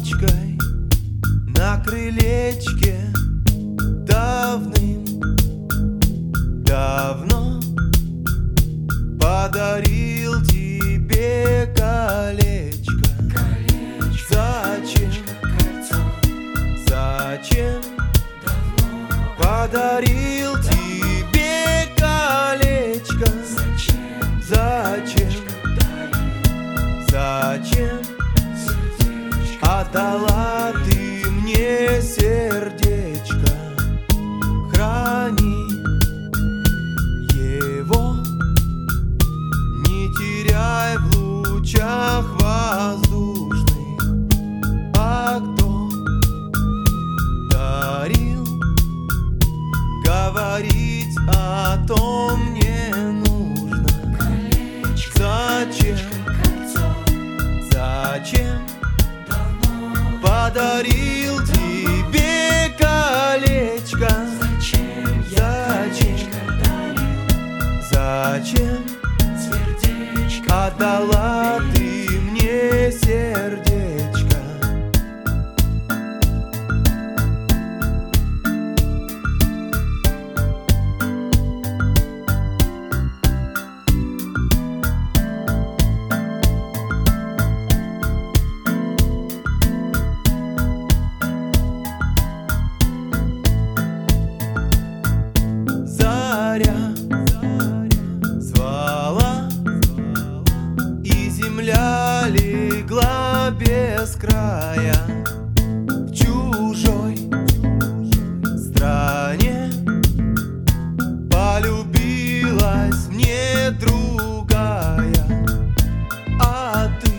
ночкой на крылечке давным-давно подарил тебе колечко. Зачем подарил тебе колечко? Зачем отдала ты мне сердечко? Храни его, не теряй в лучах воздушных. А кто дарил, говорить о том не нужно. Зачем подарил тебе колечко? Зачем отдала ты мне сердечко? Земля легла без края в чужой стране. Полюбилась мне другая, а ты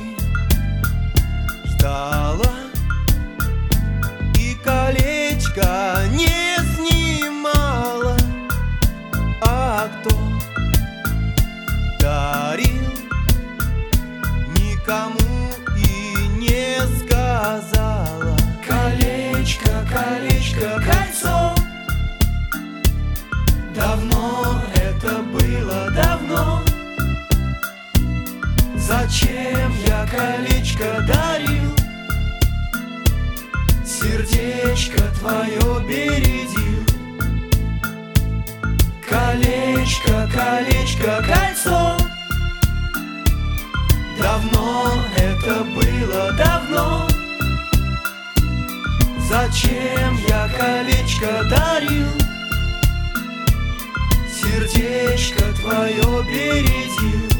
ждала и колечко не снимала. А кто дарил, никому и не сказала. Колечко, кольцо. Давно это было, давно. Зачем я колечко дарил? Сердечко твое бередил. Колечко, кольцо. Давно это было, давно. Зачем я колечко дарил? Сердечко твое бередил.